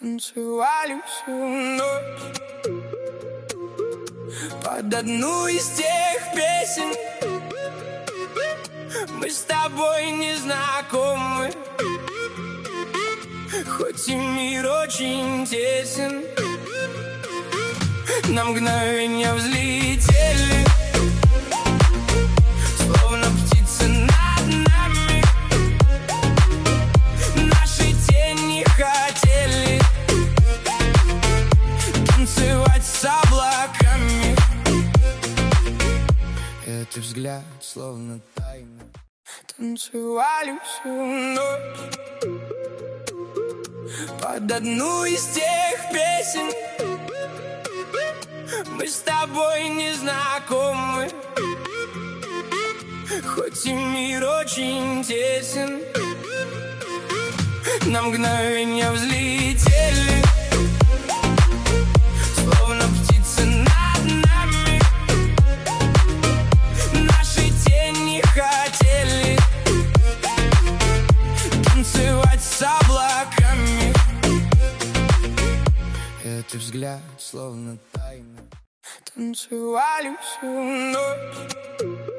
Танцевали всю ночь под одну из тех песен. Мы с тобой не знакомы, хоть и мир очень тесен. На мгновение взлетели, словно птицы над нами. Наши тени хотели танцевать с облаками. Этот взгляд словно тайна. Танцевали всю ночь под одну из тех песен. Мы с тобой не знакомы, хоть и мир очень тесен. На мгновение взлетели, словно птицы над нами. Наши тени хотели танцевать с облаками. Этот взгляд словно тайна. Танцевали всю ночь